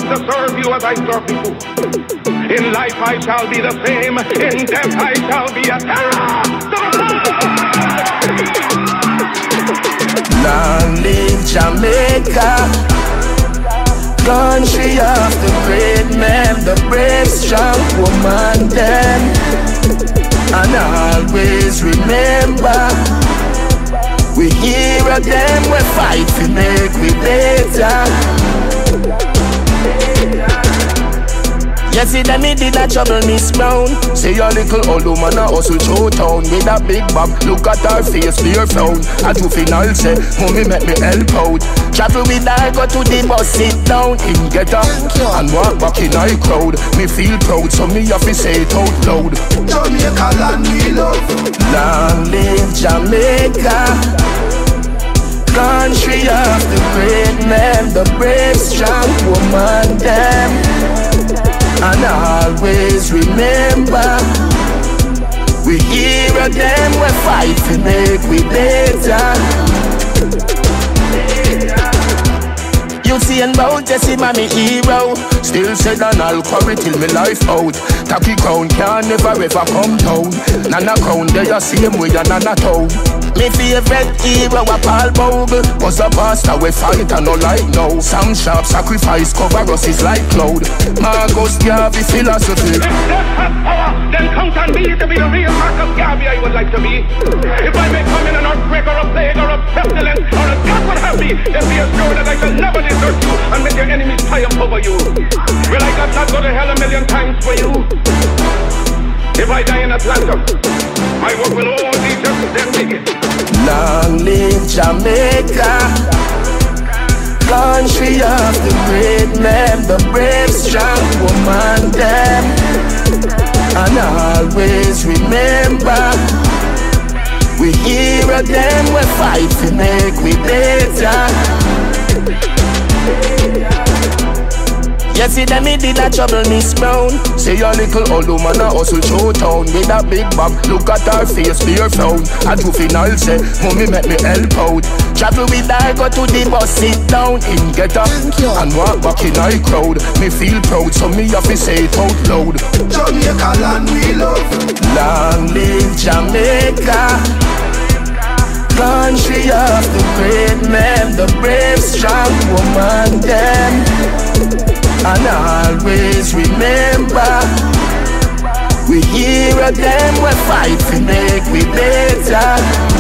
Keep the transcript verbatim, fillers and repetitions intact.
to serve you as I serve you. In life I shall be the same, in death I shall be a terror. Long live Jamaica, country of the great men, the brave, strong woman, them. And always remember, we hear them, we fight to make we better. You see them, me did not trouble Miss Brown. Say your little old woman a hustle through town with a big bag, look at her face, fear frown. A juvenile say, mommy make me help out. Travel with her, go to the bus, sit down in get her and walk back in high crowd. Me feel proud, so me have to say it out loud. Jamaica land we love. Long live Jamaica, country of the great men, the brave, strong woman, them. And always remember, we hear them, we fight to make we better. You see and bout Jesse, man, me hero. Still said an alcohol till me life out. Tacky crown can never ever come down. Nana crown they are same way and nana toe. Me favorite hero a Paul Bogle, was a pastor we fight and no like now. Some sharp sacrifice cover us is like cloud. Marcus Garvey philosophy. If death has power, then count on me to be the real Marcus Garvey I would like to be. If I may come in an earthquake or a plague or a pestilence or a God would have me, then be assured that I shall never desert you and make your enemies triumph over you. Will I not go to hell a million times for you? If I die in Atlanta, my work will all be just them digging. Long live Jamaica, country of the great men, the brave, strong woman, them. And always remember, we hear them, we fight to make we better. You see them, me did not trouble Miss Brown. Say your little old woman a hustle through town with a big bag, look at her face, fear frown. A juvenile say, mommy make me help out. Travel with her, go to the bus, sit down in get her and walk back in high crowd. Me feel proud, so me have to say it out loud. Jamaica land we love. Long live Jamaica, country of the great men, the brave, strong woman, them. And always remember, we hear them, we fight to make we better.